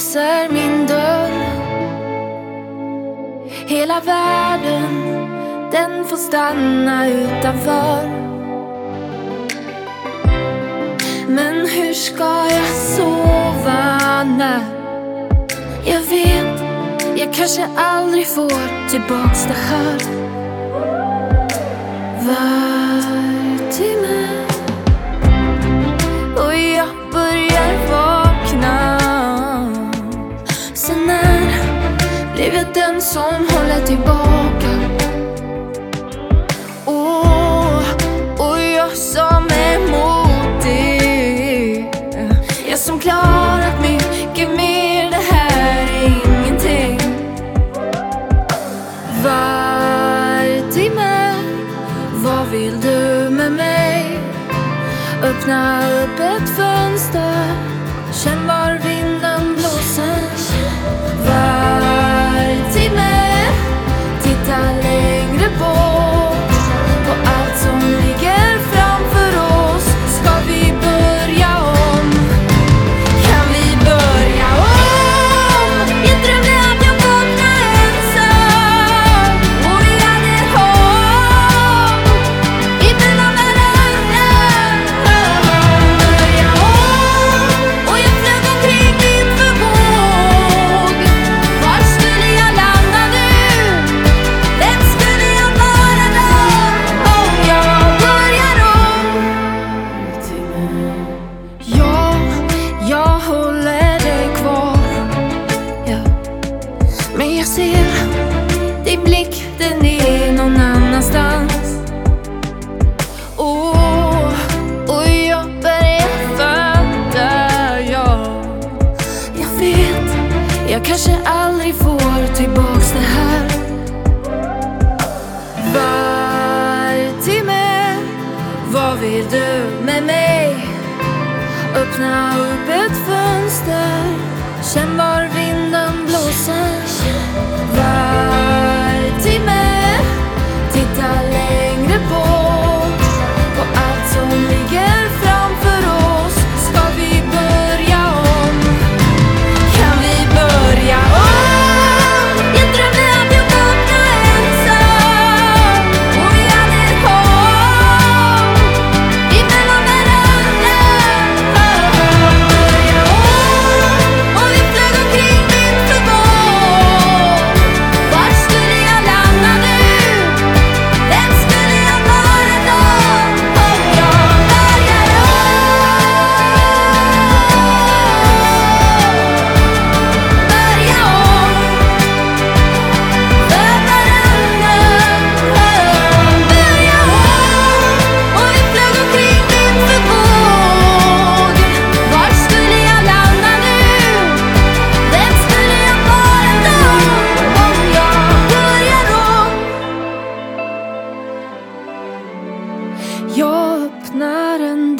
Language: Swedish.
låser min dörr. Hela världen, den får stanna utanför. Men hur ska jag sova när jag vet jag kanske aldrig får tillbaks det här? Var timme och jag börjar vakna. Sen när blev jag den som håller tillbaka? Och jag som är modig, jag som klarat mycket mer, det här är ingenting. Var timme, vad vill du med mig? Öppna upp ett fönster, känn var vinden blåser. Var timme, titta längre bort på allt som ligger framför oss. Ska vi börja om? Kan vi börja om? Jag drömde att jag vaknade ensam och vi hade ett hav emellan varandra. Börja om och jag flög omkring vind för våg. Var skulle jag landa nu? Vem skulle jag vara då? Om jag börjar om? Ja, jag håller dig kvar, ja. Men jag ser din blick, den är någon annanstans. Och jag börjar fatta, ja. Jag vet, jag kanske aldrig får tillbaks det här. Var timme, vad vill du med mig? Öppna upp ett fönster, känn var vinden blåser. Var timme, titta längre bort på allt som ligger framför oss. Ska vi börja om? Kan vi börja om? Jag drömde att jag vaknade ensam och vi hade ett hav emellan varandra. Börja om och vi flög omkring vind för våg. Var skulle jag landa nu? Vem skulle jag vara då? Om jag börjar börja om för varandra. Börja om och vi flög omkring vind för våg. Var skulle jag landa nu? Vem skulle jag vara då? Om jag börjar om? Jag öppnar en